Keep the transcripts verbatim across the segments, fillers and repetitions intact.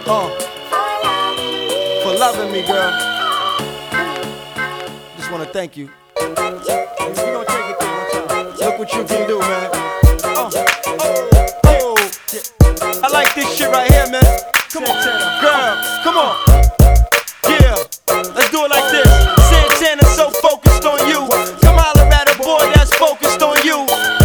Uh, for loving me, girl. Just wanna thank you. We gonna take it there one time. Look what you can do, man. Uh, oh, oh, yeah. I like this shit right here, man. Come on, girl, come on. Yeah, let's do it like this. Santana's so focused on you. Come holler at a boy that's focused on you.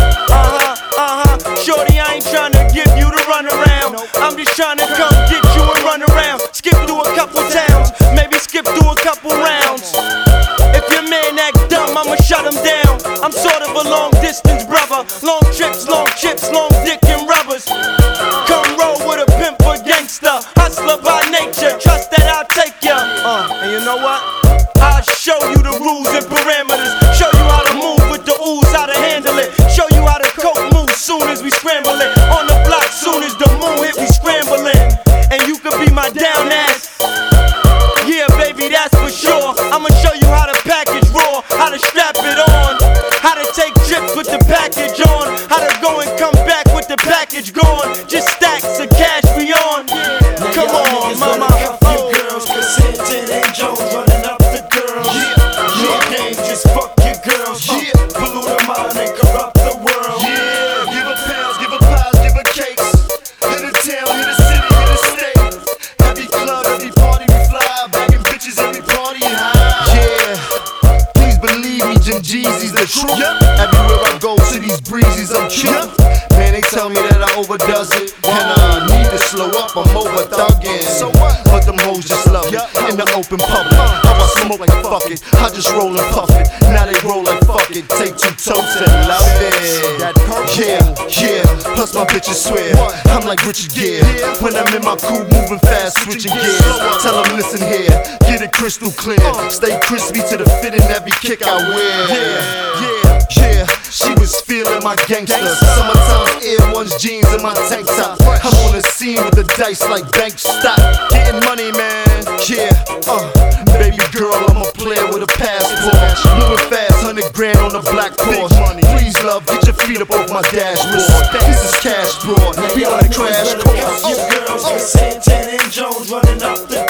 Uh-huh, uh-huh. Shorty, I ain't tryna give you the runaround. I'm just tryna come get you and run around. Skip through a couple towns, maybe skip through a couple rounds. If your man act dumb, I'ma shut him down. I'm sort of a long distance brother. Long trips, long chips, long dick and rubbers. Come roll with a pimp or gangster. Hustler by nature, trust that I'll take ya. Uh, and you know what? I'll show you the rules and parameters. Show you how to move with the ooze, how to handle it. Show you how to coke move soon as we scramble it. On the block soon as the moon hit, we scrambling. And you can be my down ass. Yeah, baby, that's for sure. I'ma show you how to package raw, how to strap it on, how to take trips with the package on, how to go and come back with the package gone. Just stacks of cash we on. Come on, mama. Oh, girls, cause Santana and Jones running up the girls. Yeah, your game just fuck your girls. Yeah, pollute her mind and corrupt the world. Yeah, give her pounds, give her pies, give her cakes. Hit the town, hit the city, hit the state. Every club, every party we fly, bagging bitches, every party and high. Yeah, please believe me, Jim Jeezy's the truth. Yep. Everywhere I go to these breezes, I'm cute. Yep. Man, they tell me that I overdoes it, and I need to slow up. I'm over thugging. So what? But them hoes just love it in the open public. How I smoke like fuck it, I just roll and puff it. Now they roll like fuck it, take two totes and love it. Yeah, yeah. Plus my bitches swear I'm like Richard Gere when I'm in my coupe, moving fast, switching gears. Tell them listen here, get it crystal clear. Stay crispy to the fit in every kick I wear. Yeah, yeah, yeah. She was feeling my gangster. Summertime Air Ones jeans and my tank top. I'm on the scene with the dice like bank stock. Getting money, man. Yeah, uh, baby girl, I'm a player with a passport. Moving fast, hundred grand on the black Porsche. Please, love, get your feet up off my dashboard. This is cash broad. We on a crash course. Your girls, Santana and Jones running up the